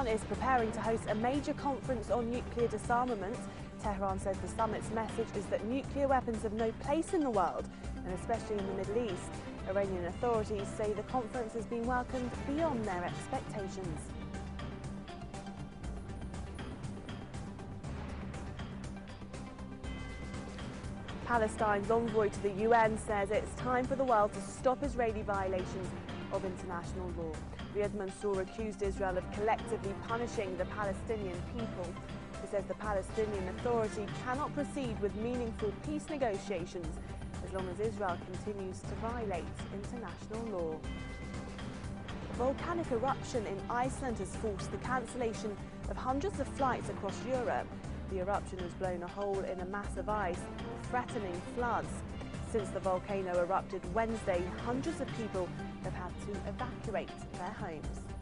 Iran is preparing to host a major conference on nuclear disarmament. Tehran says the summit's message is that nuclear weapons have no place in the world, and especially in the Middle East. Iranian authorities say the conference has been welcomed beyond their expectations. Palestine's envoy to the UN says it's time for the world to stop Israeli violations of international law. Riyad Mansour accused Israel of collectively punishing the Palestinian people. He says the Palestinian Authority cannot proceed with meaningful peace negotiations as long as Israel continues to violate international law. A volcanic eruption in Iceland has forced the cancellation of hundreds of flights across Europe. The eruption has blown a hole in a mass of ice, threatening floods. Since the volcano erupted Wednesday, hundreds of people have had to evacuate their homes.